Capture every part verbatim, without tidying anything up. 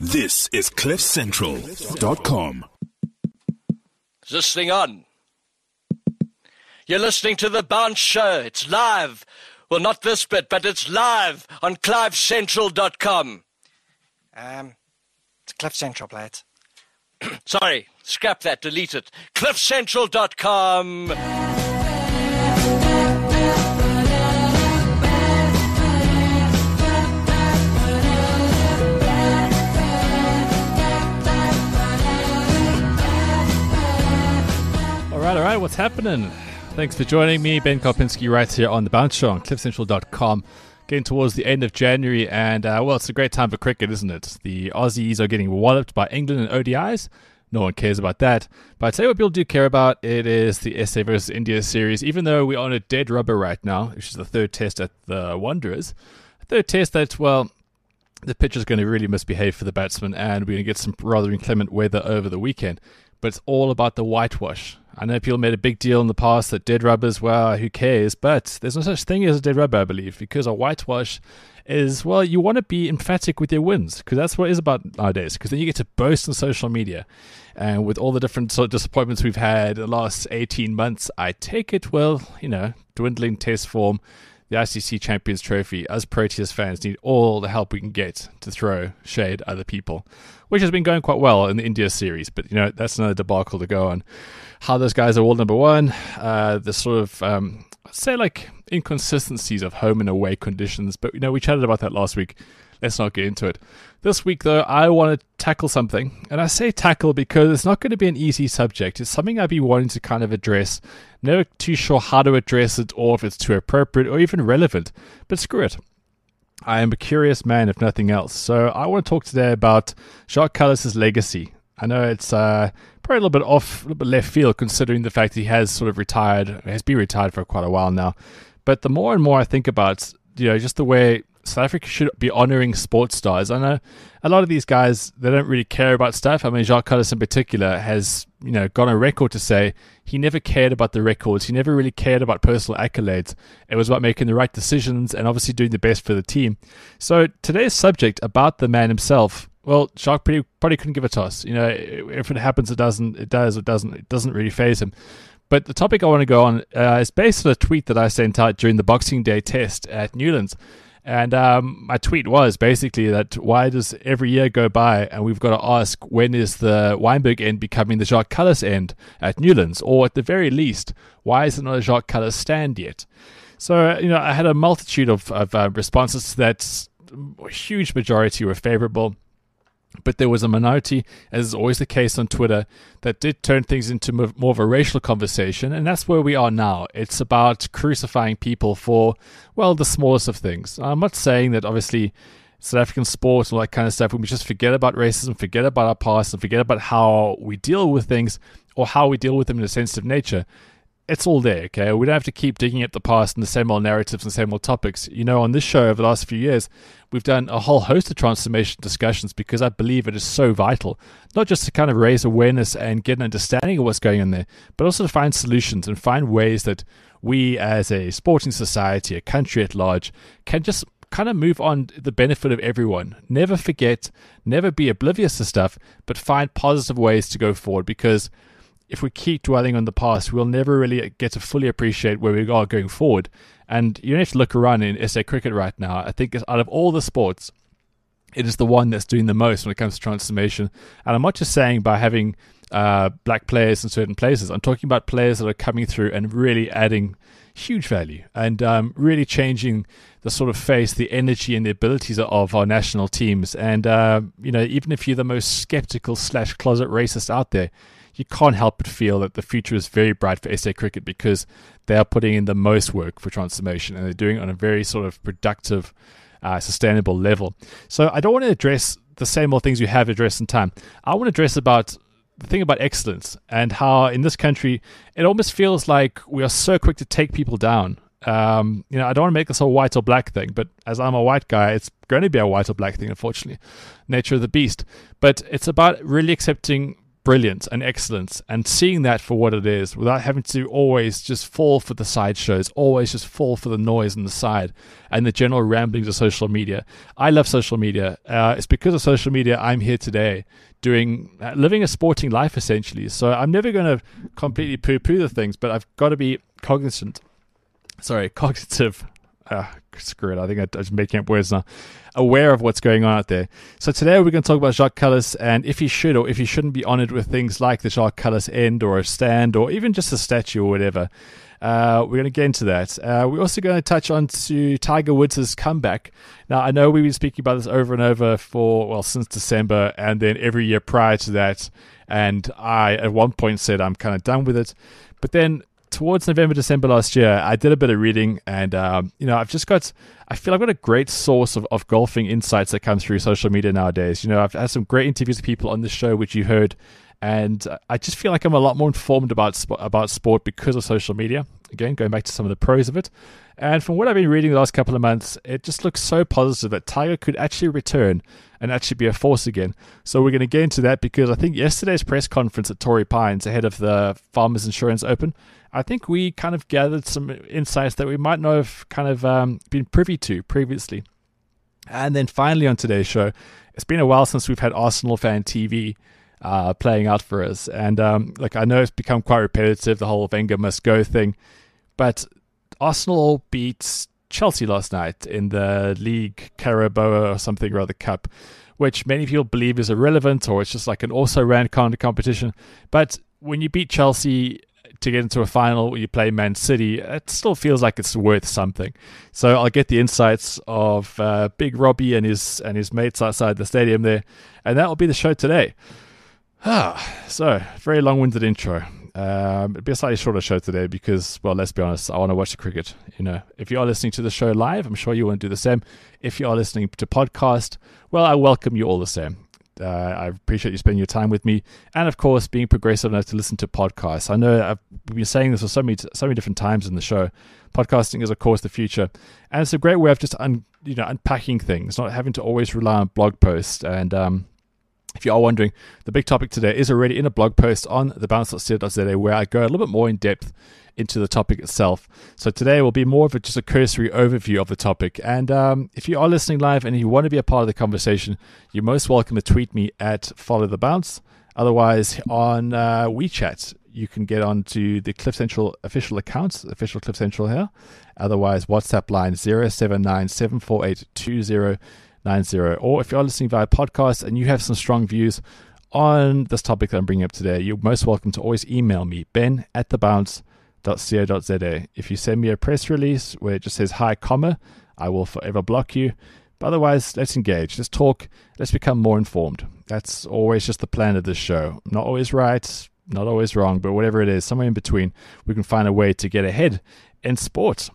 This is cliff central dot com. Is this thing on? You're listening to The Bounce Show. It's live. Well, not this bit, but it's live on cliff central dot com. Um, it's Cliff Central, play it. Sorry, scrap that, delete it. cliff central dot com. All right, all right, what's happening? Thanks for joining me, Ben Karpinski, right here on The Bounce Show on cliff central dot com. Getting towards the end of January, and, uh, well, it's a great time for cricket, isn't it? The Aussies are getting walloped by England in O D Is. No one cares about that. But I tell you what people do care about, it is the S A versus India series, even though we're on a dead rubber right now, which is the third test at the Wanderers. A third test that, well, the pitch is going to really misbehave for the batsmen, and we're going to get some rather inclement weather over the weekend. But it's all about the whitewash. I know people made a big deal in the past that dead rubbers, well, who cares? But there's no such thing as a dead rubber, I believe, because a whitewash is, well, you want to be emphatic with your wins, because that's what it is about nowadays, because then you get to boast on social media. And with all the different sort of disappointments we've had the last eighteen months, I take it, well, you know, dwindling test form, the I C C Champions Trophy, us Proteas fans need all the help we can get to throw shade at other people, which has been going quite well in the India series. But, you know, that's another debacle to go on. How those guys are all number one, uh, the sort of, um, say, like, inconsistencies of home and away conditions. But, you know, we chatted about that last week. Let's not get into it. This week, though, I want to tackle something. And I say tackle because it's not going to be an easy subject. It's something I've been wanting to kind of address. Never too sure how to address it or if it's too appropriate or even relevant. But screw it. I am a curious man, if nothing else. So I want to talk today about Jacques Kallis's legacy. I know it's uh, probably a little bit off, a little bit left field, considering the fact that he has sort of retired, has been retired for quite a while now. But the more and more I think about, you know, just the way South Africa should be honouring sports stars. I know a lot of these guys, they don't really care about stuff. I mean, Jacques Kallis in particular has, you know, gone on record to say he never cared about the records. He never really cared about personal accolades. It was about making the right decisions and obviously doing the best for the team. So today's subject about the man himself, well, Jacques pretty, probably couldn't give a toss. You know, if it happens, it doesn't. It does. It doesn't. It doesn't really faze him. But the topic I want to go on uh, is based on a tweet that I sent out during the Boxing Day test at Newlands. And um, my tweet was basically that why does every year go by and we've got to ask when is the Weinberg end becoming the Jacques Kallis end at Newlands? Or at the very least, why is it not a Jacques Kallis stand yet? So, you know, I had a multitude of, of uh, responses to that. A huge majority were favorable. But there was a minority, as is always the case on Twitter, that did turn things into more of a racial conversation, and that's where we are now. It's about crucifying people for, well, the smallest of things. I'm not saying that, obviously, South African sports and all that kind of stuff, when we just forget about racism, forget about our past, and forget about how we deal with things, or how we deal with them in a sensitive nature, it's all there, okay? We don't have to keep digging at the past and the same old narratives and the same old topics. You know, on this show over the last few years, we've done a whole host of transformation discussions because I believe it is so vital, not just to kind of raise awareness and get an understanding of what's going on there, but also to find solutions and find ways that we as a sporting society, a country at large, can just kind of move on the benefit of everyone. Never forget, never be oblivious to stuff, but find positive ways to go forward, because if we keep dwelling on the past, we'll never really get to fully appreciate where we are going forward. And you don't have to look around in S A cricket right now. I think out of all the sports, it is the one that's doing the most when it comes to transformation. And I'm not just saying by having uh, black players in certain places. I'm talking about players that are coming through and really adding huge value and um, really changing the sort of face, the energy and the abilities of our national teams. And, uh, you know, even if you're the most skeptical slash closet racist out there, you can't help but feel that the future is very bright for S A cricket because they are putting in the most work for transformation and they're doing it on a very sort of productive, uh, sustainable level. So I don't want to address the same old things we have addressed in time. I want to address about the thing about excellence and how in this country it almost feels like we are so quick to take people down. Um, you know, I don't want to make this a white or black thing, but as I'm a white guy, it's going to be a white or black thing, unfortunately. Nature of the beast. But it's about really accepting brilliant and excellent, and seeing that for what it is without having to always just fall for the sideshows, always just fall for the noise on the side and the general ramblings of social media. I love social media. Uh, it's because of social media I'm here today doing, uh, living a sporting life essentially. So I'm never going to completely poo-poo the things, but I've got to be cognizant, sorry, cognitive, uh, screw it, I think I, I'm just making up words now, aware of what's going on out there. So today we're going to talk about Jacques Kallis and if he should or if he shouldn't be honored with things like the Jacques Kallis end or a stand or even just a statue or whatever. Uh, we're going to get into that. Uh, we're also going to touch on to Tiger Woods' comeback. Now, I know we've been speaking about this over and over for, well, since December and then every year prior to that. And I, at one point, said I'm kind of done with it. But then towards November, December last year, I did a bit of reading and, um, you know, I've just got, I feel I've got a great source of, of golfing insights that come through social media nowadays. You know, I've had some great interviews with people on this show, which you heard, and I just feel like I'm a lot more informed about, sp- about sport because of social media. Again, going back to some of the pros of it. And from what I've been reading the last couple of months, it just looks so positive that Tiger could actually return and actually be a force again. So we're going to get into that because I think yesterday's press conference at Torrey Pines ahead of the Farmers Insurance Open, I think we kind of gathered some insights that we might not have kind of um, been privy to previously. And then finally on today's show, it's been a while since we've had Arsenal Fan T V uh, playing out for us. And um, like I know it's become quite repetitive, the whole Wenger must go thing. But Arsenal beat Chelsea last night in the League Carabao or something or other cup, which many people believe is irrelevant or it's just like an also-ran kind of competition. But when you beat Chelsea to get into a final, you play Man City, it still feels like it's worth something. So I'll get the insights of uh, Big Robbie and his and his mates outside the stadium there, and that will be the show today. Ah, so very long-winded intro. Um, it'll be a slightly shorter show today because, well, let's be honest, I want to watch the cricket. You know, if you are listening to the show live, I'm sure you want to do the same. If you are listening to podcast, well, I welcome you all the same. Uh, I appreciate you spending your time with me, and of course, being progressive enough to listen to podcasts. I know I've been saying this for so many, so many different times in the show. Podcasting is, of course, the future, and it's a great way of just, un, you know, unpacking things, not having to always rely on blog posts. And um, if you are wondering, the big topic today is already in a blog post on the bounce dot co dot z a where I go a little bit more in depth into the topic itself. So today will be more of a, just a cursory overview of the topic. And um, if you are listening live and you want to be a part of the conversation, you're most welcome to tweet me at Follow the Bounce. Otherwise, on uh, WeChat, you can get onto the Cliff Central official account, official Cliff Central here. Otherwise, WhatsApp line zero seven nine seven four eight two zero nine zero. Or if you're listening via podcast and you have some strong views on this topic that I'm bringing up today, you're most welcome to always email me, ben at the bounce dot co dot z a. If you send me a press release where it just says hi, comma, I will forever block you. But otherwise, let's engage, let's talk, let's become more informed. That's always just the plan of this show. Not always right, not always wrong, but whatever it is, somewhere in between, we can find a way to get ahead in sport.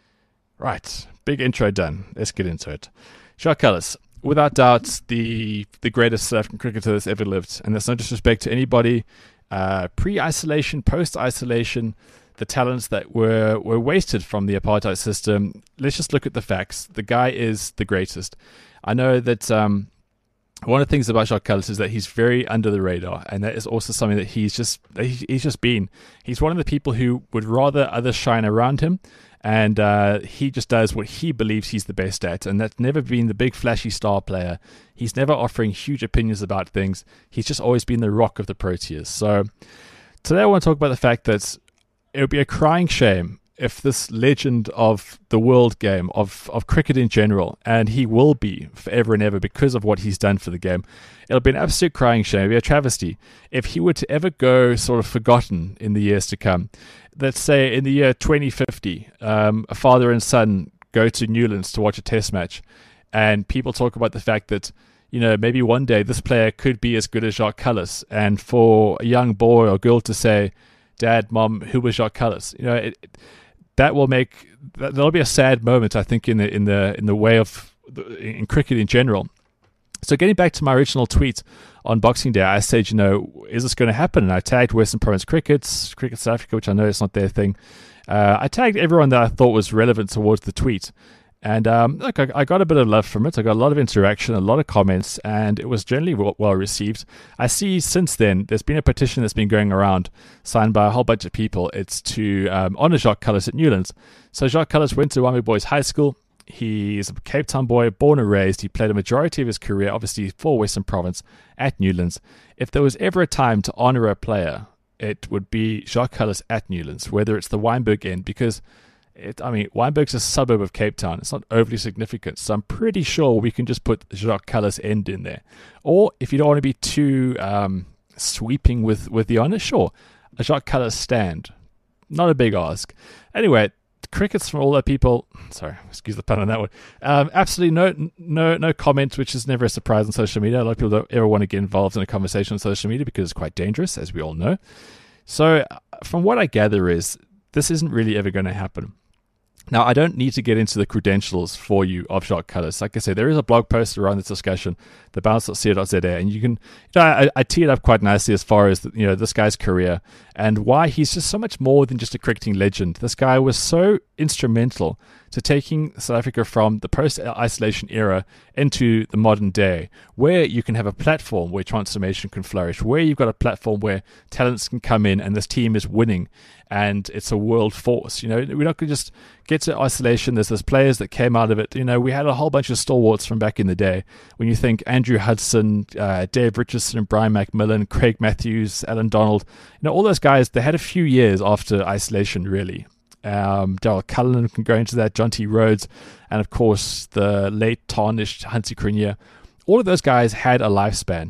Right, big intro done. Let's get into it. Jacques Kallis, without doubt, the the greatest South African cricketer that's ever lived. And that's no disrespect to anybody, uh, pre-isolation, post-isolation, the talents that were, were wasted from the apartheid system. Let's just look at the facts. The guy is the greatest. I know that um, one of the things about Jacques Kallis is that he's very under the radar, and that is also something that he's just he's just been. He's one of the people who would rather others shine around him, and uh, he just does what he believes he's the best at, and that's never been the big flashy star player. He's never offering huge opinions about things. He's just always been the rock of the Proteas. So today I want to talk about the fact that it would be a crying shame if this legend of the world game, of, of cricket in general, and he will be forever and ever because of what he's done for the game, it'll be an absolute crying shame, it'll be a travesty, if he were to ever go sort of forgotten in the years to come. Let's say in the year twenty fifty, um, a father and son go to Newlands to watch a test match, and people talk about the fact that, you know, maybe one day this player could be as good as Jacques Kallis, and for a young boy or girl to say, Dad, Mom, who was Jacques Kallis? You know, it, it, that will make that, that'll be a sad moment, I think, in the in the in the way of the, in cricket in general. So, getting back to my original tweet on Boxing Day, I said, you know, is this going to happen? And I tagged Western Province Cricket, Cricket South Africa, which I know is not their thing. Uh, I tagged everyone that I thought was relevant towards the tweet, And um, look, I, I got a bit of love from it. I got a lot of interaction, a lot of comments, and it was generally well, well received. I see since then there's been a petition that's been going around, signed by a whole bunch of people. It's to um, honor Jacques Kallis at Newlands. So Jacques Kallis went to Wami Boys High School. He's a Cape Town boy, born and raised. He played a majority of his career, obviously, for Western Province at Newlands. If there was ever a time to honor a player, it would be Jacques Kallis at Newlands, whether it's the Wynberg end, because It, I mean, Wynberg's a suburb of Cape Town. It's not overly significant. So I'm pretty sure we can just put Jacques Kallis end in there. Or if you don't want to be too um, sweeping with, with the honour, sure, a Jacques Kallis stand. Not a big ask. Anyway, crickets from all the people. Sorry, excuse the pun on that one. Um, absolutely no no no comment, which is never a surprise on social media. A lot of people don't ever want to get involved in a conversation on social media because it's quite dangerous, as we all know. So from what I gather is this isn't really ever going to happen. Now, I don't need to get into the credentials for you of Jacques Kallis. Like I said, there is a blog post around this discussion, the bounce dot co dot z a, and you can, you know, I, I tee it up quite nicely as far as, you know, this guy's career and why he's just so much more than just a cricketing legend. This guy was so instrumental to taking South Africa from the post-isolation era into the modern day, where you can have a platform where transformation can flourish, where you've got a platform where talents can come in and this team is winning and it's a world force. You know, we're not going to just get to isolation. There's those players that came out of it. You know, we had a whole bunch of stalwarts from back in the day. When you think Andrew Hudson, uh, Dave Richardson, Brian McMillan, Craig Matthews, Alan Donald, you know, all those guys, they had a few years after isolation, really. Um, Daryl Cullinan can go into that, John T. Rhodes, and of course the late tarnished Hansie Cronje. All of those guys had a lifespan.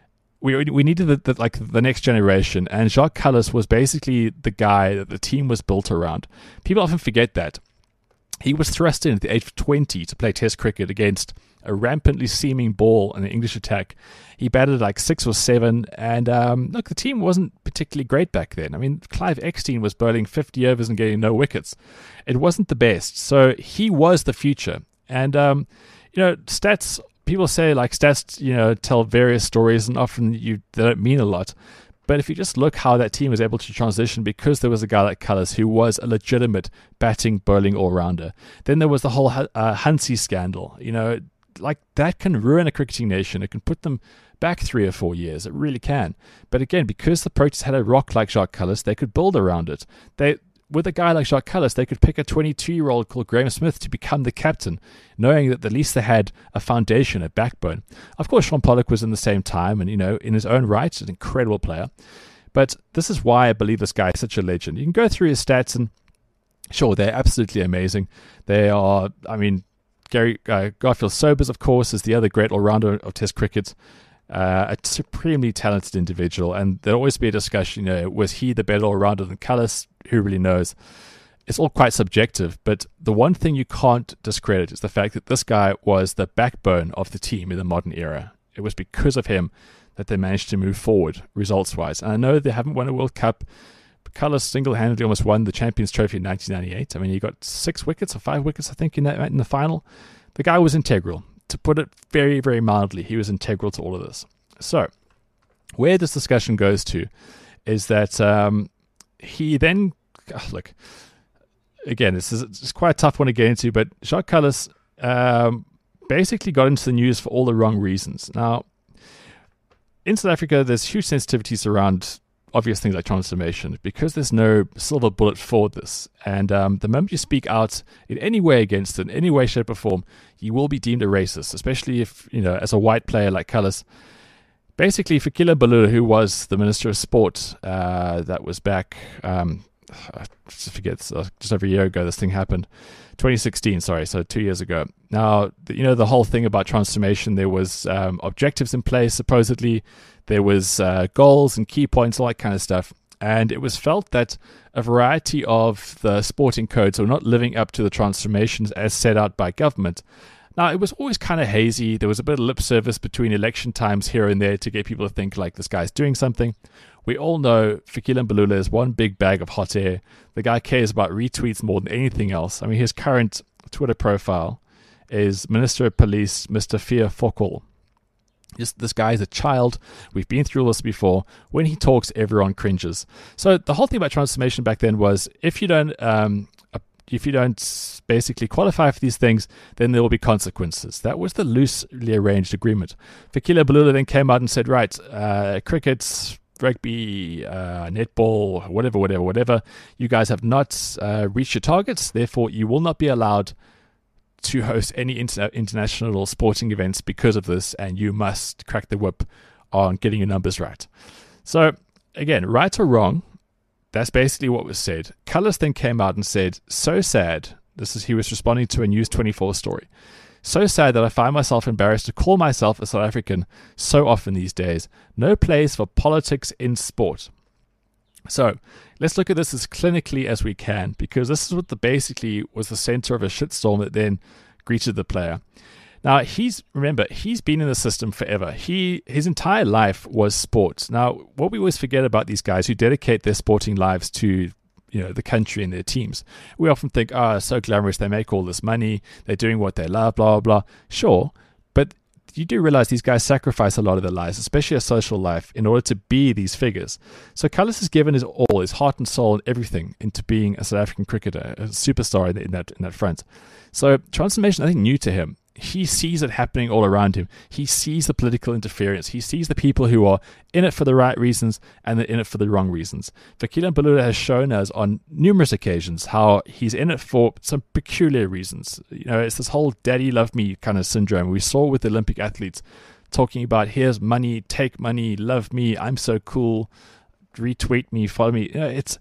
We we needed the, the, like the next generation, and Jacques Kallis was basically the guy that the team was built around. People often forget that. He was thrust in at the age of twenty to play Test cricket against a rampantly seaming ball in the English attack. He batted like six or seven, and um, look, the team wasn't particularly great back then. I mean, Clive Eckstein was bowling fifty overs and getting no wickets. It wasn't the best, so he was the future. And, um, you know, stats, people say like stats, you know, tell various stories, and often you they don't mean a lot. But if you just look how that team was able to transition because there was a guy like Kallis who was a legitimate batting, bowling all-rounder. Then there was the whole uh, Hansie scandal. You know, like that can ruin a cricketing nation. It can put them back three or four years. It really can. But again, because the Proteas had a rock like Jacques Kallis, they could build around it. They, with a guy like Jacques Kallis, they could pick a twenty-two-year-old called Graham Smith to become the captain, knowing that at least they had a foundation, a backbone. Of course, Sean Pollock was in the same time, and, you know, in his own right, an incredible player. But this is why I believe this guy is such a legend. You can go through his stats, and sure, they're absolutely amazing. They are, I mean, Gary uh, Garfield Sobers, of course, is the other great all-rounder of Test cricket. Uh, a supremely talented individual, and there'll always be a discussion, you know, was he the better all-rounder than Kallis? Who really knows? It's all quite subjective, but the one thing you can't discredit is the fact that this guy was the backbone of the team in the modern era. It was because of him that they managed to move forward results-wise. And I know they haven't won a World Cup, but Kallis single-handedly almost won the Champions Trophy in nineteen ninety-eight. I mean, he got six wickets or five wickets, I think, in that in the final. The guy was integral. To put it very, very mildly, he was integral to all of this. So, where this discussion goes to is that um, he then, oh, look, again, this is it's quite a tough one to get into, but Jacques Kallis um, basically got into the news for all the wrong reasons. Now, in South Africa, there's huge sensitivities around obvious things like transformation because there's no silver bullet for this. And um, the moment you speak out in any way against it, in any way, shape, or form, you will be deemed a racist, especially if, you know, as a white player like Kallis. Basically, Fikile Mbalula, who was the Minister of Sport, uh, that was back, um, I just forget, just over a year ago this thing happened. twenty sixteen, sorry, so two years ago. Now, you know, the whole thing about transformation, there was um, objectives in place, supposedly. There was uh, goals and key points, all that kind of stuff. And it was felt that a variety of the sporting codes were not living up to the transformations as set out by government. Now, it was always kind of hazy. There was a bit of lip service between election times here and there to get people to think like this guy's doing something. We all know Fikile Mbalula is one big bag of hot air. The guy cares about retweets more than anything else. I mean, his current Twitter profile is Minister of Police, Mister Fia Fokol. Just, this guy is a child. We've been through all this before. When he talks, everyone cringes. So the whole thing about transformation back then was if you don't um, if you don't basically qualify for these things, then there will be consequences. That was the loosely arranged agreement. Fikile Mbalula then came out and said, right, uh, cricket, rugby, uh, netball, whatever, whatever, whatever, you guys have not uh, reached your targets, therefore you will not be allowed to host any inter- international sporting events because of this, and you must crack the whip on getting your numbers right. So, again, right or wrong, that's basically what was said. Cullis then came out and said, so sad, this is he was responding to a News twenty-four story, so sad that I find myself embarrassed to call myself a South African so often these days. No place for politics in sport. So, let's look at this as clinically as we can, because this is what the basically was the center of a shitstorm that then greeted the player. Now, he's, remember, he's been in the system forever. He, his entire life was sports. Now, what we always forget about these guys who dedicate their sporting lives to, you know, the country and their teams, we often think, oh, so glamorous, they make all this money, they're doing what they love, blah, blah, blah. Sure, but you do realize these guys sacrifice a lot of their lives, especially a social life, in order to be these figures. So Cullis has given his all, his heart and soul and everything into being a South African cricketer, a superstar in that in that front. So transformation, I think, new to him. He sees it happening all around him. He sees the political interference. He sees the people who are in it for the right reasons and they're in it for the wrong reasons. Fikile Mbalula has shown us on numerous occasions how he's in it for some peculiar reasons. You know, it's this whole daddy love me kind of syndrome. We saw with the Olympic athletes talking about, here's money, take money, love me, I'm so cool, retweet me, follow me. You know, it's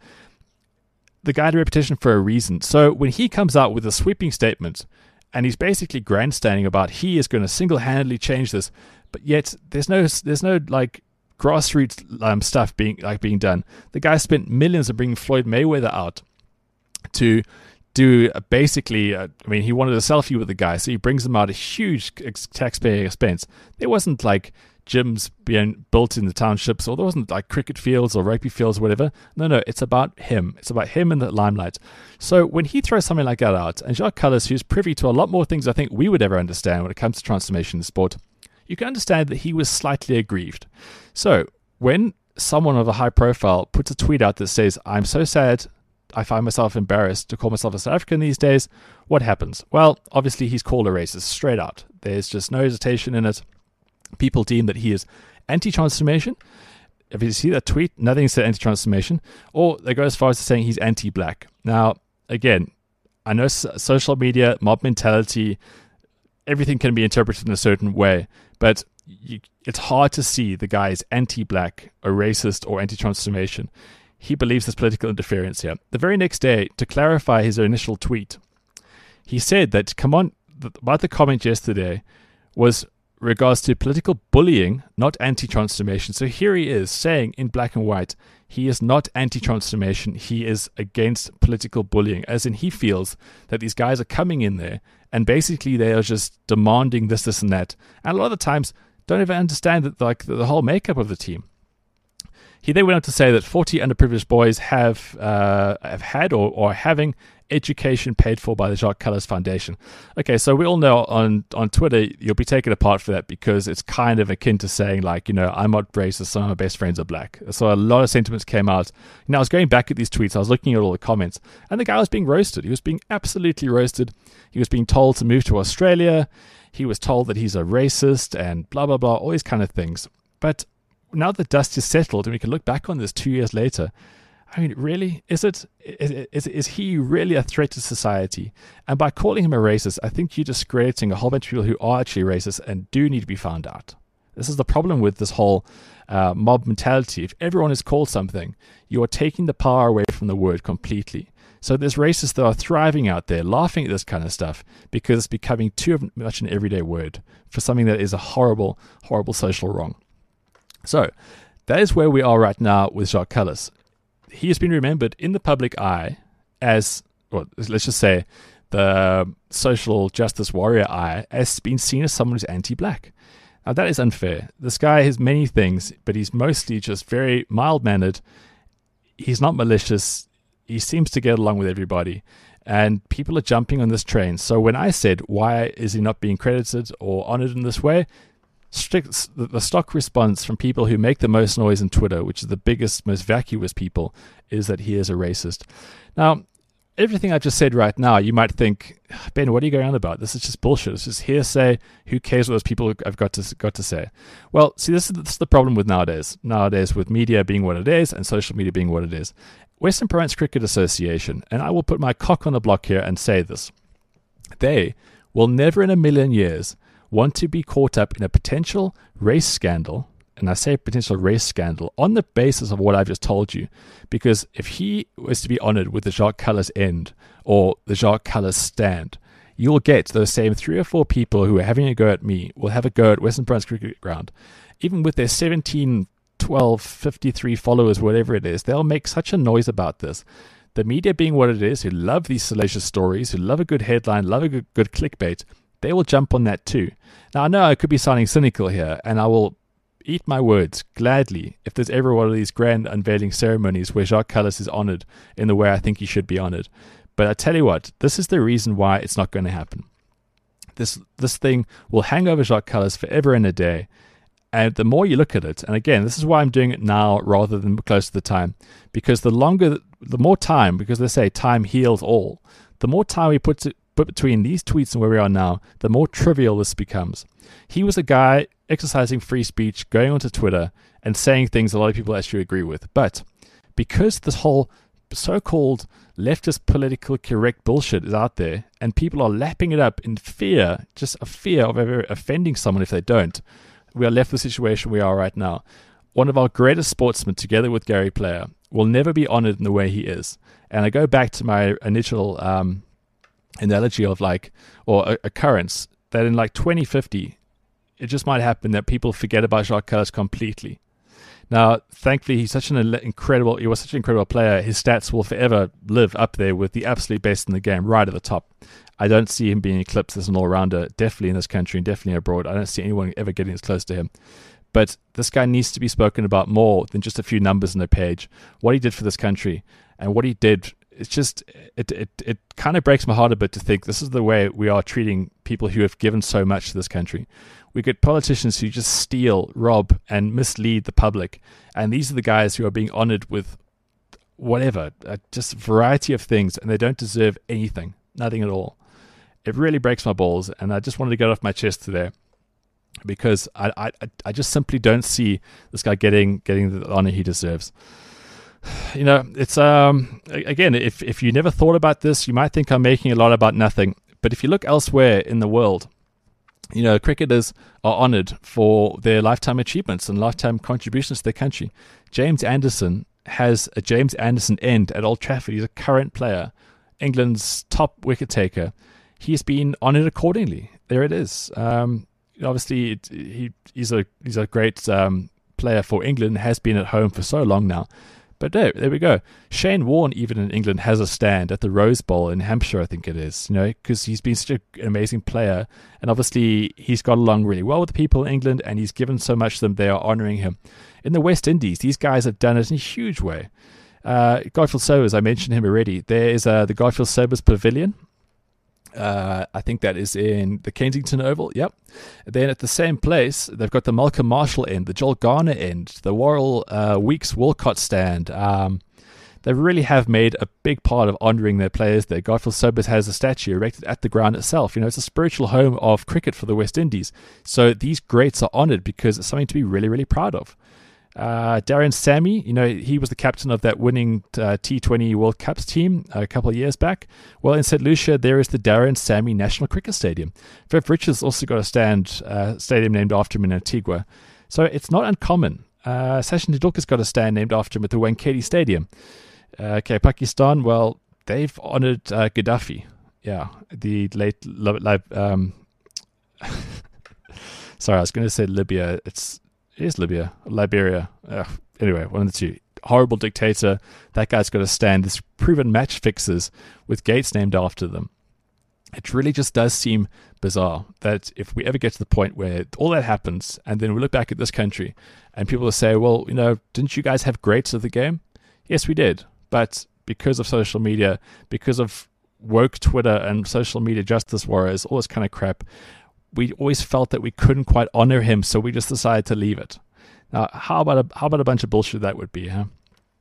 the guy to repetition for a reason. So when he comes out with a sweeping statement, and he's basically grandstanding about he is going to single-handedly change this, but yet there's no there's no like grassroots um, stuff being like being done. The guy spent millions of bringing Floyd Mayweather out to do a basically. Uh, I mean, he wanted a selfie with the guy, so he brings him out at a huge ex- taxpayer expense. There wasn't like gyms being built in the townships, or there wasn't like cricket fields or rugby fields or whatever. No, no, it's about him. It's about him in the limelight. So when he throws something like that out, and Jacques Cullis, who's privy to a lot more things I think we would ever understand when it comes to transformation in sport, you can understand that he was slightly aggrieved. So when someone of a high profile puts a tweet out that says, I'm so sad, I find myself embarrassed to call myself a South African these days, what happens? Well, obviously he's called a racist straight out. There's just no hesitation in it. People deem that he is anti-transformation. If you see that tweet, nothing said anti-transformation. Or they go as far as saying he's anti-black. Now, again, I know social media, mob mentality, everything can be interpreted in a certain way. But you, it's hard to see the guy is anti-black or racist or anti-transformation. He believes there's political interference here. The very next day, to clarify his initial tweet, he said that, come on, about the comment yesterday was regards to political bullying, not anti-transformation. So here he is saying in black and white, he is not anti-transformation, he is against political bullying, as in he feels that these guys are coming in there and basically they are just demanding this, this and that. And a lot of the times don't even understand that, like the whole makeup of the team. He then went on to say that forty underprivileged boys have uh, have had or, or are having education paid for by the Jacques Cullis Foundation. Okay, so we all know on, on Twitter, you'll be taken apart for that because it's kind of akin to saying, like, you know, I'm not racist, some of my best friends are black. So a lot of sentiments came out. You know, I was going back at these tweets, I was looking at all the comments, and the guy was being roasted. He was being absolutely roasted. He was being told to move to Australia. He was told that he's a racist and blah, blah, blah, all these kind of things. But now the dust is settled and we can look back on this two years later, I mean, really? Is it is, is is he really a threat to society? And by calling him a racist, I think you're discrediting a whole bunch of people who are actually racist and do need to be found out. This is the problem with this whole uh, mob mentality. If everyone is called something, you are taking the power away from the word completely. So there's racists that are thriving out there, laughing at this kind of stuff because it's becoming too much an everyday word for something that is a horrible, horrible social wrong. So that is where we are right now with Jacques Cullis. He has been remembered in the public eye as, well, let's just say, the social justice warrior eye, as being seen as someone who's anti-black. Now, that is unfair. This guy has many things, but he's mostly just very mild-mannered. He's not malicious. He seems to get along with everybody. And people are jumping on this train. So when I said, why is he not being credited or honored in this way? Strict, the stock response from people who make the most noise on Twitter, which is the biggest, most vacuous people, is that he is a racist. Now, everything I just said right now, you might think, Ben, what are you going on about? This is just bullshit. It's just hearsay. Who cares what those people have got to got to say? Well, see, this is, this is the problem with nowadays. Nowadays, with media being what it is and social media being what it is. Western Province Cricket Association, and I will put my cock on the block here and say this, they will never in a million years want to be caught up in a potential race scandal, and I say potential race scandal, on the basis of what I've just told you. Because if he was to be honoured with the Jacques Kallis end or the Jacques Kallis stand, you'll get those same three or four people who are having a go at me will have a go at Western Province Cricket Ground. Even with their seventeen, twelve, fifty-three followers, whatever it is, they'll make such a noise about this. The media being what it is, who love these salacious stories, who love a good headline, love a good, good clickbait, they will jump on that too. Now, I know I could be sounding cynical here, and I will eat my words gladly if there's ever one of these grand unveiling ceremonies where Jacques Kallis is honoured in the way I think he should be honoured. But I tell you what, this is the reason why it's not going to happen. This this thing will hang over Jacques Kallis forever and a day. And the more you look at it, and again, this is why I'm doing it now rather than close to the time, because the longer, the more time, because they say time heals all, the more time we put, to, put between these tweets and where we are now, the more trivial this becomes. He was a guy exercising free speech, going onto Twitter and saying things a lot of people actually agree with. But because this whole so-called leftist political correct bullshit is out there and people are lapping it up in fear, just a fear of ever offending someone if they don't, we are left with the situation we are right now. One of our greatest sportsmen, together with Gary Player, will never be honored in the way he is. And I go back to my initial um, analogy of like, or a- occurrence, that in like twenty fifty, it just might happen that people forget about Jacques Kallis completely. Now, thankfully, he's such an incredible, he was such an incredible player, his stats will forever live up there with the absolute best in the game, right at the top. I don't see him being eclipsed as an all-rounder, definitely in this country and definitely abroad. I don't see anyone ever getting as close to him. But this guy needs to be spoken about more than just a few numbers on a page. What he did for this country and what he did, it's just, it, it, it kind of breaks my heart a bit to think this is the way we are treating people who have given so much to this country. We get politicians who just steal, rob, and mislead the public. And these are the guys who are being honored with whatever, uh, just a variety of things, and they don't deserve anything, nothing at all. It really breaks my balls, and I just wanted to get off my chest today because I, I, I just simply don't see this guy getting getting the honor he deserves. You know, it's um again, if if you never thought about this, you might think I'm making a lot about nothing. But if you look elsewhere in the world, you know, cricketers are honored for their lifetime achievements and lifetime contributions to their country. James Anderson has a James Anderson end at Old Trafford. He's a current player, England's top wicket taker. He's been honored accordingly. There it is. Um, obviously, it, he he's a he's a great um, player for England. Has been at home for so long now. But there, there we go. Shane Warne, even in England, has a stand at the Rose Bowl in Hampshire, I think it is, you know, because he's been such an amazing player. And obviously, he's got along really well with the people in England, and he's given so much to them, they are honouring him. In the West Indies, these guys have done it in a huge way. Uh, Garfield Sobers, I mentioned him already. There is uh, the Garfield Sobers Pavilion. Uh, I think that is in the Kensington Oval. Yep. Then at the same place, they've got the Malcolm Marshall end, the Joel Garner end, the Worrell uh, Weeks Walcott stand. Um, they really have made a big part of honouring their players there. Garfield Sobers has a statue erected at the ground itself. You know, it's a spiritual home of cricket for the West Indies. So these greats are honoured because it's something to be really, really proud of. Uh, Darren Sammy, you know, he was the captain of that winning uh, T twenty World Cups team a couple of years back. Well, in Saint Lucia, there is the Darren Sammy National Cricket Stadium. Viv Richards also got a stand uh, stadium named after him in Antigua. So it's not uncommon. Uh, Sachin Tendulkar's got a stand named after him at the Wankhede Stadium. Uh, okay, Pakistan, well, they've honoured uh, Gaddafi. Yeah, the late... Um, sorry, I was going to say Libya. It's... It is Libya, Liberia. Ugh. Anyway, one of the two. Horrible dictator. That guy's got to stand. There's proven match fixers with gates named after them. It really just does seem bizarre that if we ever get to the point where all that happens and then we look back at this country and people will say, well, you know, didn't you guys have greats of the game? Yes, we did. But because of social media, because of woke Twitter and social media justice warriors, all this kind of crap, we always felt that we couldn't quite honor him, so we just decided to leave it. Now, how about a, how about a bunch of bullshit that would be, huh?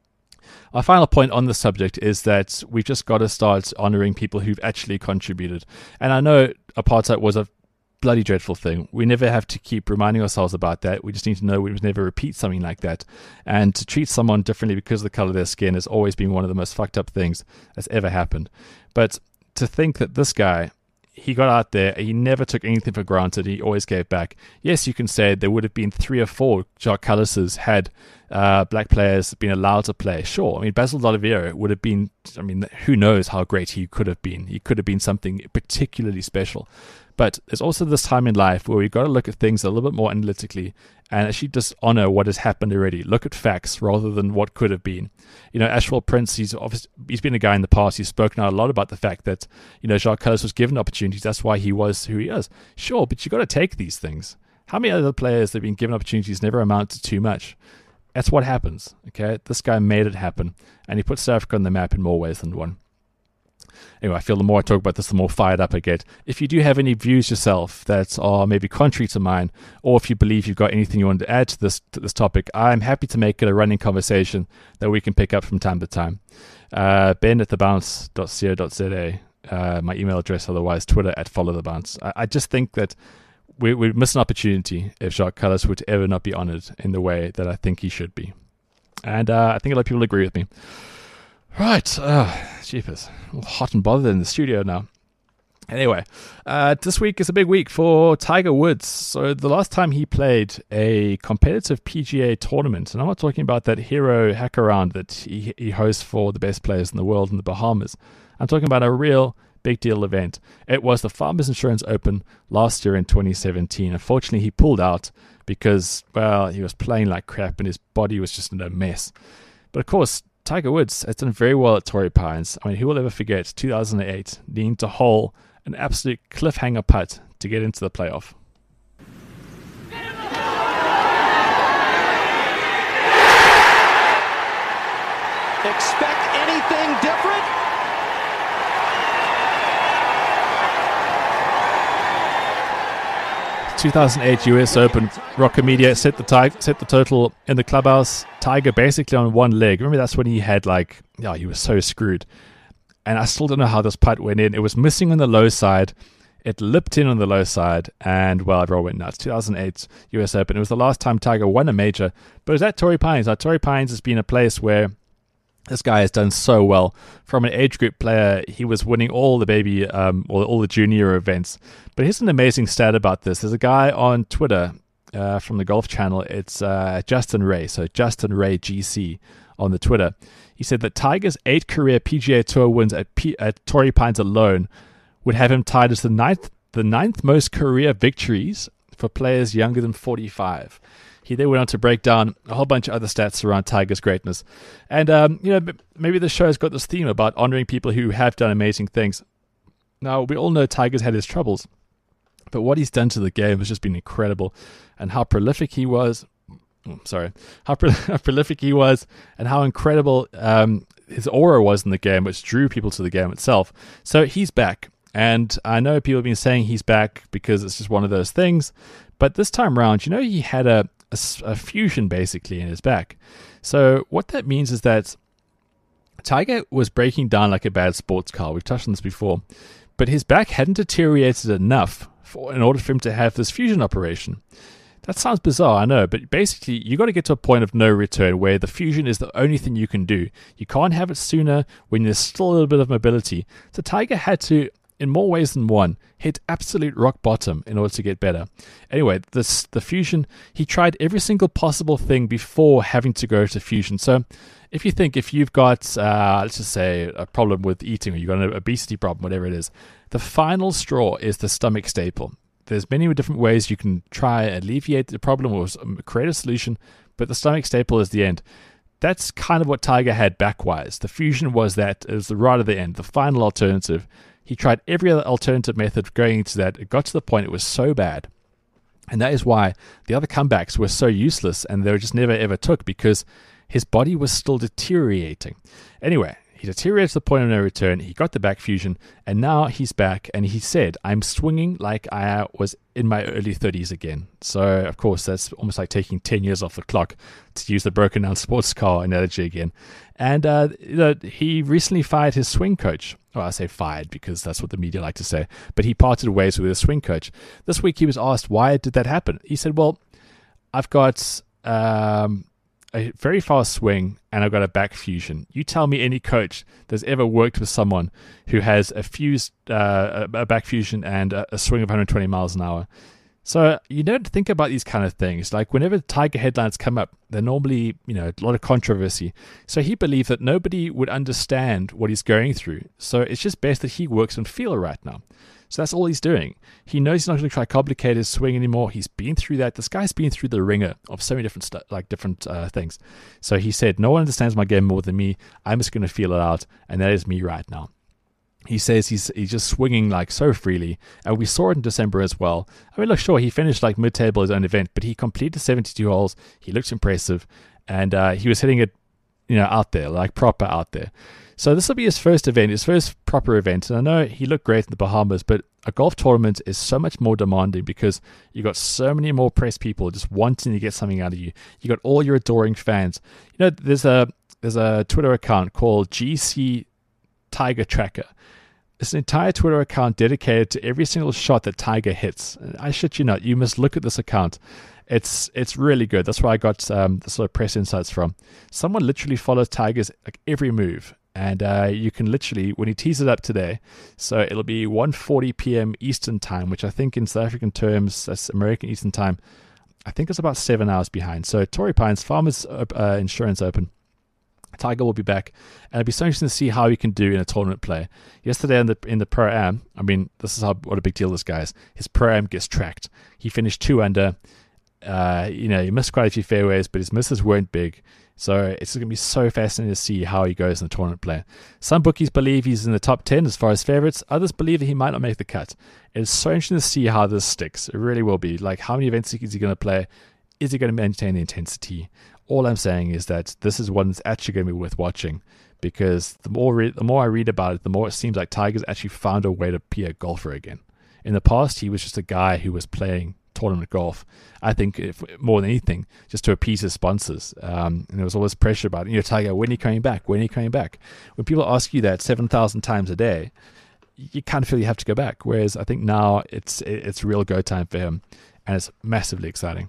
Our final point on the subject is that we've just got to start honouring people who've actually contributed. And I know apartheid was a bloody dreadful thing. We never have to keep reminding ourselves about that. We just need to know we would never repeat something like that. And to treat someone differently because of the colour of their skin has always been one of the most fucked up things that's ever happened. But to think that this guy, he got out there, he never took anything for granted, he always gave back. Yes, you can say there would have been three or four Jacques Kallises had uh, black players been allowed to play. Sure, I mean, Basil D'Oliveira would have been, I mean, who knows how great he could have been. He could have been something particularly special. But there's also this time in life where we've got to look at things a little bit more analytically and actually just honor what has happened already. Look at facts rather than what could have been. You know, Ashwell Prince, he's obviously, he's been a guy in the past. He's spoken out a lot about the fact that, you know, Jacques Kallis was given opportunities. That's why he was who he is. Sure, but you got to take these things. How many other players that have been given opportunities never amount to too much? That's what happens. Okay, this guy made it happen, and he put South Africa on the map in more ways than one. Anyway, I feel the more I talk about this, the more fired up I get. If you do have any views yourself that are maybe contrary to mine, or if you believe you've got anything you want to add to this to this topic, I'm happy to make it a running conversation that we can pick up from time to time. Uh, ben at the bounce dot co dot za, uh, my email address, otherwise Twitter at follow the bounce. I, I just think that we, we miss an opportunity if Jacques Kallis would ever not be honoured in the way that I think he should be. And uh, I think a lot of people agree with me. Right, uh, jeepers, all hot and bothered in the studio now. Anyway, uh, this week is a big week for Tiger Woods. So the last time he played a competitive P G A tournament, and I'm not talking about that hero hack around that he, he hosts for the best players in the world in the Bahamas. I'm talking about a real big deal event. It was the Farmers Insurance Open last year in twenty seventeen. Unfortunately, he pulled out because, well, he was playing like crap and his body was just in a mess. But of course, Tiger Woods has done very well at Torrey Pines. I mean, who will ever forget two thousand eight, needing to hole an absolute cliffhanger putt to get into the playoff. Expect anything different? two thousand eight U S Open, Rocker Media set the tig- set the total in the clubhouse. Tiger basically on one leg. Remember, that's when he had like, yeah, he was so screwed. And I still don't know how this putt went in. It was missing on the low side. It lipped in on the low side, and well, everyone went nuts. two thousand eight U S Open. It was the last time Tiger won a major, but it was at Torrey Pines. Now, Torrey Pines has been a place where this guy has done so well. From an age group player, he was winning all the baby, um, or all the junior events. But here's an amazing stat about this. There's a guy on Twitter uh, from the Golf Channel. It's uh, Justin Ray, so Justin Ray G C on the Twitter. He said that Tiger's eight career P G A Tour wins at, P- at Torrey Pines alone would have him tied as the ninth, the ninth most career victories for players younger than forty-five. He then went on to break down a whole bunch of other stats around Tiger's greatness. And, um, you know, maybe the show's got this theme about honoring people who have done amazing things. Now, we all know Tiger's had his troubles, but what he's done to the game has just been incredible. And how prolific he was, oh, sorry, how, pro- how prolific he was, and how incredible um, his aura was in the game, which drew people to the game itself. So he's back. And I know people have been saying he's back because it's just one of those things. But this time around, you know, he had a A, a fusion basically in his back. So what that means is that Tiger was breaking down like a bad sports car. We've touched on this before, but his back hadn't deteriorated enough for in order for him to have this fusion operation. That sounds bizarre, I know, but basically you got to get to a point of no return where the fusion is the only thing you can do. You can't have it sooner when there's still a little bit of mobility. So Tiger had to, in more ways than one, hit absolute rock bottom in order to get better. Anyway, this the fusion, he tried every single possible thing before having to go to fusion. So if you think, if you've got, uh, let's just say, a problem with eating, or you've got an obesity problem, whatever it is, the final straw is the stomach staple. There's many different ways you can try alleviate the problem or create a solution, but the stomach staple is the end. That's kind of what Tiger had backwise. The fusion was that, it was the right at the end, the final alternative. He tried every other alternative method going into that. It got to the point it was so bad. And that is why the other comebacks were so useless and they were just never ever took, because his body was still deteriorating. Anyway, He deteriorated to the point of no return. He got the back fusion, and now he's back. And he said, "I'm swinging like I was in my early thirties again." So, of course, that's almost like taking ten years off the clock, to use the broken down sports car analogy again. And uh, you know, he recently fired his swing coach. Well, I say fired because that's what the media like to say. But he parted ways with his swing coach. This week he was asked, why did that happen? He said, well, I've got um, a very fast swing and I've got a back fusion. You tell me any coach that's ever worked with someone who has a fused uh, a back fusion and a, a swing of one hundred twenty miles an hour. So you don't think about these kind of things. Like whenever Tiger headlines come up, they're normally, you know, a lot of controversy. So he believed that nobody would understand what he's going through. So it's just best that he works on feel right now. So that's all he's doing. He knows he's not going to try to complicate his swing anymore. He's been through that. This guy's been through the ringer of so many different stu- like different uh, things. So he said, no one understands my game more than me. I'm just going to feel it out. And that is me right now. He says he's he's just swinging like so freely, and we saw it in December as well. I mean, look, sure, he finished like mid-table his own event, but he completed seventy-two holes. He looked impressive, and uh, he was hitting it, you know, out there, like proper out there. So this will be his first event, his first proper event. And I know he looked great in the Bahamas, but a golf tournament is so much more demanding because you got so many more press people just wanting to get something out of you. You got all your adoring fans. You know, there's a there's a Twitter account called G C Tiger Tracker. It's an entire Twitter account dedicated to every single shot that Tiger hits. I shit you not, you must look at this account. It's it's really good. That's where I got um, the sort of press insights from. Someone literally follows Tiger's like every move, and uh, you can literally, when he tees it up today, so it'll be one forty p.m. Eastern time, which I think in South African terms, that's American Eastern time, I think it's about seven hours behind. So Torrey Pines, Farmers uh, Insurance Open. Tiger will be back, and it'll be so interesting to see how he can do in a tournament play. Yesterday in the in the Pro-Am, I mean, this is how what a big deal this guy is. His Pro-Am gets tracked. He finished two under. Uh, you know, he missed quite a few fairways, but his misses weren't big. So it's going to be so fascinating to see how he goes in the tournament play. Some bookies believe he's in the top ten as far as favorites. Others believe that he might not make the cut. It's so interesting to see how this sticks. It really will be. Like, how many events is he going to play? Is he going to maintain the intensity? All I'm saying is that this is one that's actually going to be worth watching, because the more re- the more I read about it, the more it seems like Tiger's actually found a way to be a golfer again. In the past, he was just a guy who was playing tournament golf. I think if, more than anything, just to appease his sponsors. Um, and there was always pressure about, you know, Tiger, when are you coming back? When are you coming back? When people ask you that seven thousand times a day, you kind of feel you have to go back. Whereas I think now it's it's real go time for him, and it's massively exciting.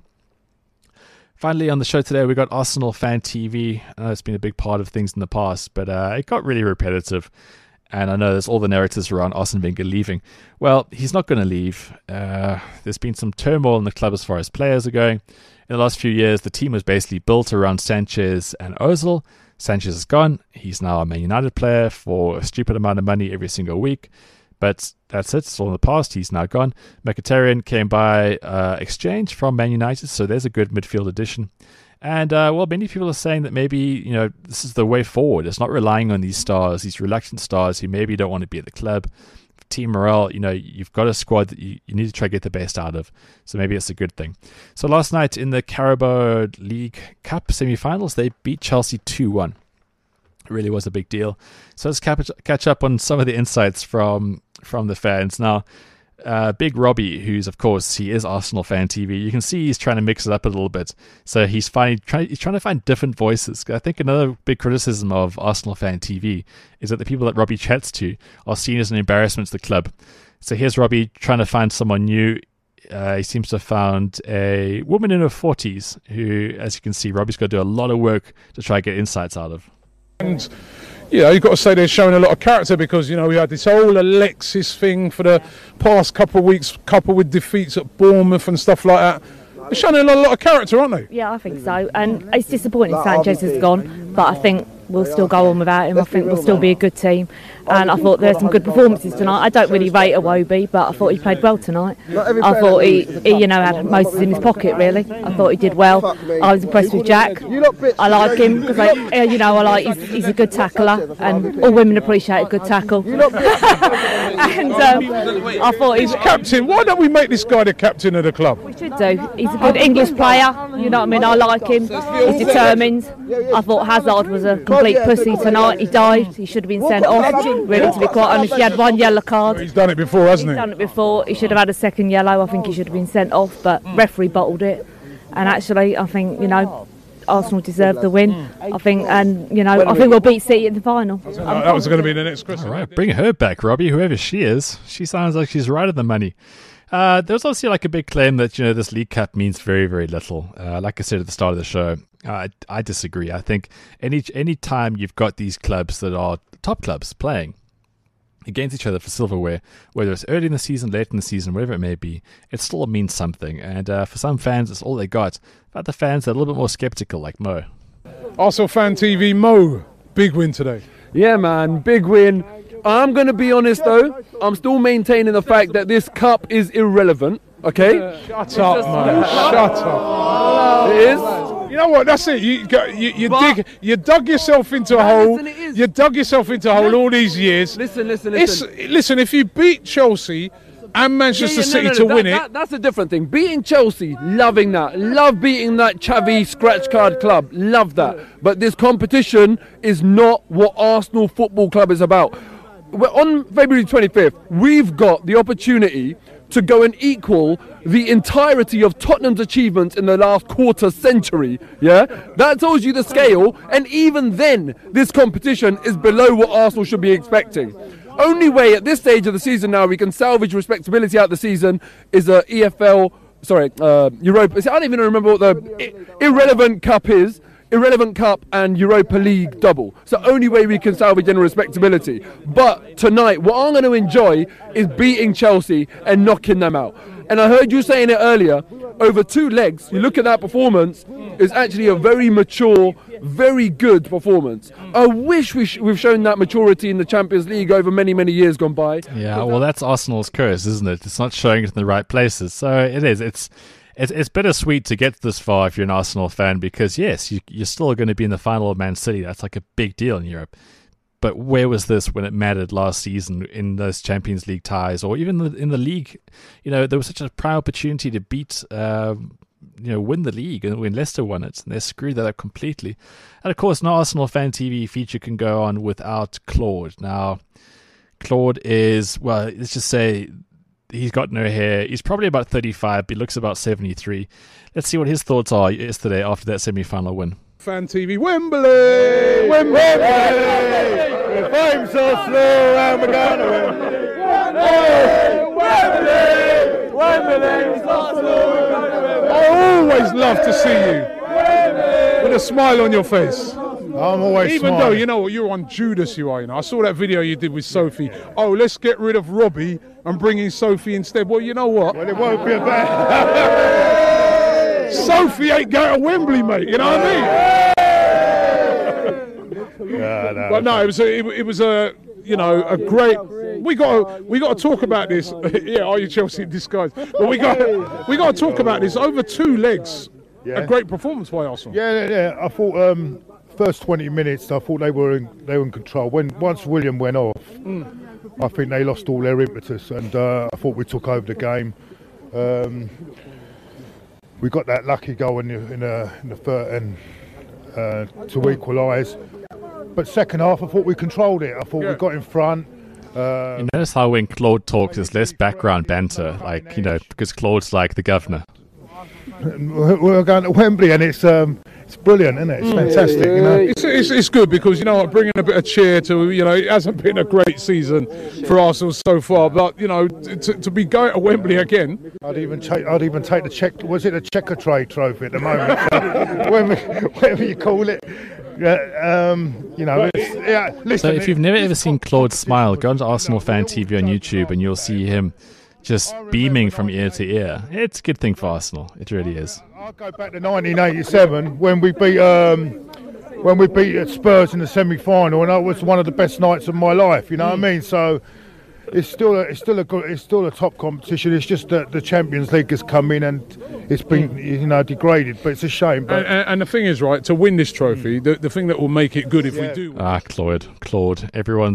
Finally, on the show today, we got Arsenal Fan T V. I know it's been a big part of things in the past, but uh, it got really repetitive. And I know there's all the narratives around Arsene Wenger leaving. Well, he's not going to leave. Uh, there's been some turmoil in the club as far as players are going. In the last few years, the team was basically built around Sanchez and Ozil. Sanchez is gone. He's now a Man United player for a stupid amount of money every single week. But that's it. It's all in the past. He's now gone. Mkhitaryan came by uh, exchange from Man United, so there's a good midfield addition. And, uh, well, many people are saying that maybe, you know, this is the way forward. It's not relying on these stars, these reluctant stars who maybe don't want to be at the club. Team morale, you know, you've got a squad that you, you need to try to get the best out of. So maybe it's a good thing. So last night in the Carabao League Cup semi-finals, they beat Chelsea two one. It really was a big deal. So let's catch, catch up on some of the insights from from the fans. Now, uh, Big Robbie, who's, of course, he is Arsenal Fan T V, you can see he's trying to mix it up a little bit. So he's finding, try, he's trying to find different voices. I think another big criticism of Arsenal Fan T V is that the people that Robbie chats to are seen as an embarrassment to the club. So here's Robbie trying to find someone new. Uh, he seems to have found a woman in her forties who, as you can see, Robbie's got to do a lot of work to try to get insights out of. And you know, you've got to say they're showing a lot of character, because, you know, we had this whole Alexis thing for the past couple of weeks, coupled with defeats at Bournemouth and stuff like that. They're showing a lot, a lot of character, aren't they? Yeah, I think so. And it's disappointing Sanchez has gone, but I think we'll still go on without him. I think we'll still be a good team. And I thought there were some good performances tonight. I don't really rate Iwobi, but I thought he played well tonight. I thought he, he you know, had Moses in his pocket, really. I thought he did well. I was impressed with Jack. I like him because, you know, I like he's, he's a good tackler, and all women appreciate a good tackle. and um, I thought he's captain. Why don't we make this guy the captain of the club? We should do. He's a good English player. You know what I mean? I like him. He's determined. I thought Hazard was a complete pussy tonight. He dived. He should have been sent off. Really, to be quite honest, he had one yellow card. He's done it before, hasn't he? He's done it before. He should have had a second yellow. I think he should have been sent off, but referee bottled it. And actually, I think, you know, Arsenal deserved the win. I think, and you know, I think we'll beat City in the final. That was going to be the next question. All right, bring her back, Robbie. Whoever she is, she sounds like she's right on the money. Uh, there was obviously like a big claim that, you know, this League Cup means very, very little. Uh, like I said at the start of the show, uh, I, I disagree. I think any any time you've got these clubs that are top clubs playing against each other for silverware, whether it's early in the season, late in the season, whatever it may be, it still means something. And uh, for some fans, it's all they got. But the fans are a little bit more sceptical, like Mo. Arsenal Fan T V, Mo, big win today. Yeah, man, big win. I'm going to be honest, though. I'm still maintaining the fact that this cup is irrelevant, okay? Shut up, man. Shut up. It is. You know what? That's it. You got, you, you dig. You dug yourself into a hole. Listen, you dug yourself into a hole all these years. Listen, listen, listen. It's, listen, if you beat Chelsea and Manchester yeah, yeah, City no, no, to no, that, win that, it, that's a different thing. Beating Chelsea, loving that. Love beating that Xavi scratch card club. Love that. But this competition is not what Arsenal Football Club is about. We're on February twenty-fifth, we've got the opportunity to go and equal the entirety of Tottenham's achievements in the last quarter century. Yeah, that tells you the scale. And even then, this competition is below what Arsenal should be expecting. Only way at this stage of the season now we can salvage respectability out of the season is a E F L, sorry, uh, Europa. See, I don't even remember what the I- irrelevant cup is. Irrelevant Cup and Europa League double. It's the only way we can salvage any respectability. But tonight, what I'm going to enjoy is beating Chelsea and knocking them out. And I heard you saying it earlier, over two legs, you look at that performance, it's actually a very mature, very good performance. I wish we sh- we've shown that maturity in the Champions League over many, many years gone by. Yeah, well, that's Arsenal's curse, isn't it? It's not showing it in the right places. So it is. It's It's it's bittersweet to get this far if you're an Arsenal fan because, yes, you, you're still going to be in the final of Man City. That's like a big deal in Europe. But where was this when it mattered last season in those Champions League ties or even the, in the league? You know, there was such a prime opportunity to beat, uh, you know, win the league and when Leicester won it. And they screwed that up completely. And, of course, no Arsenal Fan T V feature can go on without Claude. Now, Claude is, well, let's just say... He's got no hair. He's probably about thirty-five, but he looks about seventy-three. Let's see what his thoughts are yesterday after that semi-final win. Fan T V, Wembley! Wembley! If I'm so slow, I'm going to win. Wembley! Wembley! So slow, I always love to see you with a smile on your face. I'm always Even smiling. though, you know what, you're on Judas, you are, you know. I saw that video you did with Sophie. Oh, let's get rid of Robbie and bring in Sophie instead. Well, you know what? Well, it won't be a bad. Sophie ain't going to Wembley, mate. You know what I mean? Yeah, no, But no, it was a, it, it was a, you know, a great. We got to, we got to talk about this. Yeah, are you Chelsea in disguise? But we got we got to talk about this over two legs. Yeah. A great performance by Arsenal. Yeah, yeah, yeah. I thought um, first twenty minutes, I thought they were in, they were in control. When once William went off, mm. I think they lost all their impetus, and uh, I thought we took over the game. Um, we got that lucky goal in the in the, in the third and uh, to equalise. But second half, I thought we controlled it. I thought yeah. we got in front. Uh, you notice how when Claude talks, there's less background banter, like, you know, because Claude's like the governor. We're going to Wembley, and it's um, it's brilliant, isn't it? It's fantastic, you know. It's, it's it's good because, you know, bringing a bit of cheer to, you know, it hasn't been a great season for Arsenal so far, but, you know, to, to be going to Wembley again. I'd even take I'd even take the check. Was it a checker trade trophy at the moment? whatever, whatever you call it. Yeah, um, you know. It's, yeah, listen, so if you've never ever seen Claude smile, go onto Arsenal Fan T V on YouTube, and you'll see him just beaming from ear to ear. It's a good thing for Arsenal. It really is. I'll go back to nineteen eighty-seven when we beat um, when we beat Spurs in the semi-final, and that was one of the best nights of my life. You know what I mean? So it's still a, it's still a good, it's still a top competition. It's just that the Champions League has come in and it's been you know degraded, but it's a shame. But and, and, and the thing is, right, to win this trophy, the, the thing that will make it good if yeah. we do. Ah, Claude, Claude. Everyone's do,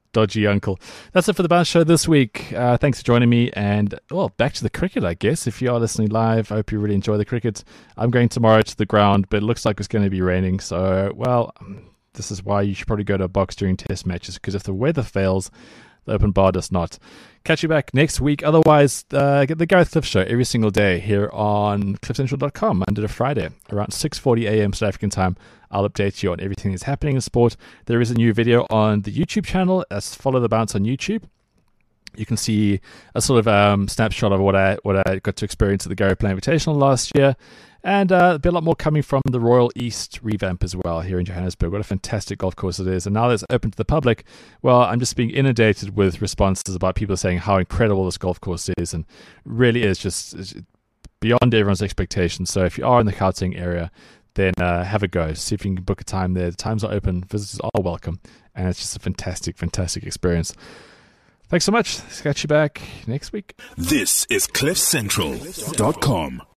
dodgy uncle. That's it for the Bounce Show this week. Uh, thanks for joining me. And, well, back to the cricket, I guess. If you are listening live, I hope you really enjoy the cricket. I'm going tomorrow to the ground, but it looks like it's going to be raining. So, well, this is why you should probably go to a box during test matches, because if the weather fails, the open bar does not. Catch you back next week. Otherwise, uh, get the Gareth Cliff Show every single day here on cliff central dot com, Monday to Friday, around six forty a.m. South African time. I'll update you on everything that's happening in sport. There is a new video on the YouTube channel. As Follow the Bounce on YouTube. You can see a sort of um, snapshot of what I what I got to experience at the Gary Play Invitational last year. And uh, there'll be a lot more coming from the Royal East revamp as well here in Johannesburg. What a fantastic golf course it is. And now that it's open to the public, well, I'm just being inundated with responses about people saying how incredible this golf course is, and really is just beyond everyone's expectations. So if you are in the Gauteng area, then uh, have a go. See if you can book a time there. The times are open. Visitors are welcome. And it's just a fantastic, fantastic experience. Thanks so much. Catch you back next week. This is cliff central dot com.